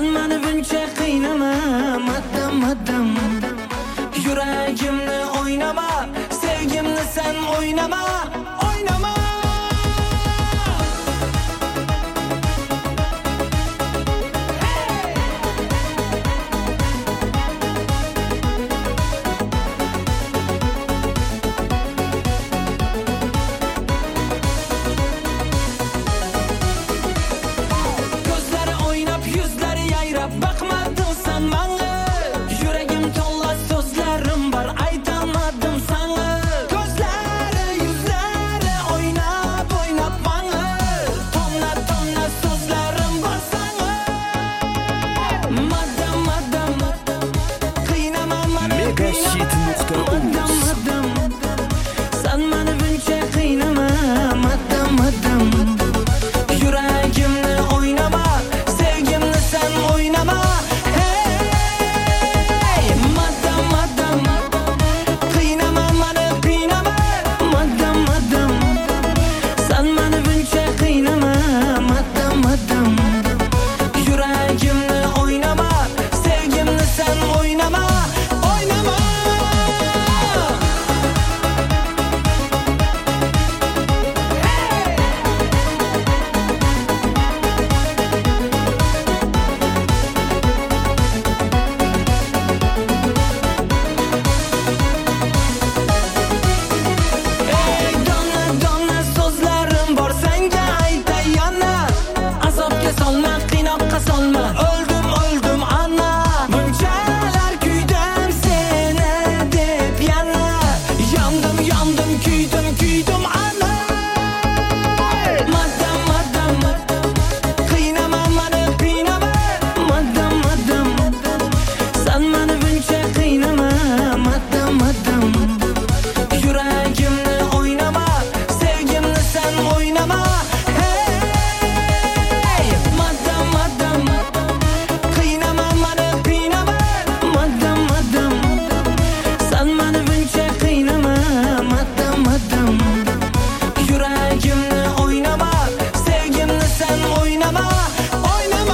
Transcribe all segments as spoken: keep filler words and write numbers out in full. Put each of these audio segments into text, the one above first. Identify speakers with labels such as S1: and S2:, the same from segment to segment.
S1: meni buncha qiynama, maddam maddam. Yuragimni o'ynama, sevgimni sen o'ynama, o'ynama. Ko'zlari o'ynab, yuzlari yayrab, baqmading sen menga. Yuragim to'la so'zlarim bor, aytolmadim senga. Ko'zlari, yuzlari o'ynab, o'ynab menga. Tonna, tonna so'zlarim bor senga. Maddam, maddam, qiynama meni.
S2: Megahit nuqta uz.
S1: Sen meni buncha qiynama, maddam, maddam. Yuragimni o'ynama, sevgimni sen o'ynama. Hey, maddam, maddam. Qiynama meni, qiynama, maddam, maddam. Sen meni buncha qiynama, maddam, maddam. Yuragimni o'ynama, sevgimni sen o'ynama, o'ynama. Ey donna, donna so'zlarim bor senga aytay yana. Azobga solma, qiynoqqa solma. O'ldim, o'ldim ana. Bunchalar kuydim seni deb yana. Yondim, yondim, kuydim, kuydim ana. Maddam, maddam. Qiynama meni, qiynama. Maddam, maddam. Sen meni buncha qiynama, maddam, maddam. Yuragimni o'ynama, sevgimni sen o'ynama. Hey, maddam, maddam. Qiynama meni, qiynama, maddam, maddam. Sen meni buncha qiynama, maddam, maddam. Yuragimni o'ynama, sevgimni sen o'ynama, o'ynama.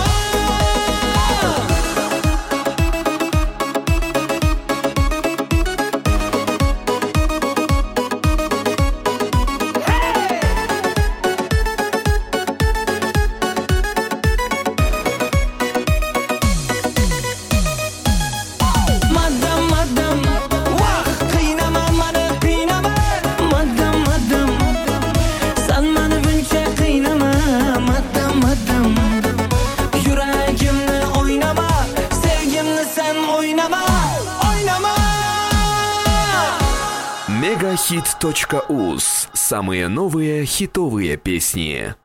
S1: Maddam, maddam. Vah, qiynama meni, qiynama, maddam, maddam. Sen meni buncha qiynama, maddam, maddam. Yuragimni o'ynama, sevgimni sen o'ynama, o'ynama.
S2: Megahit точка уз. Самые новые хитовые песни.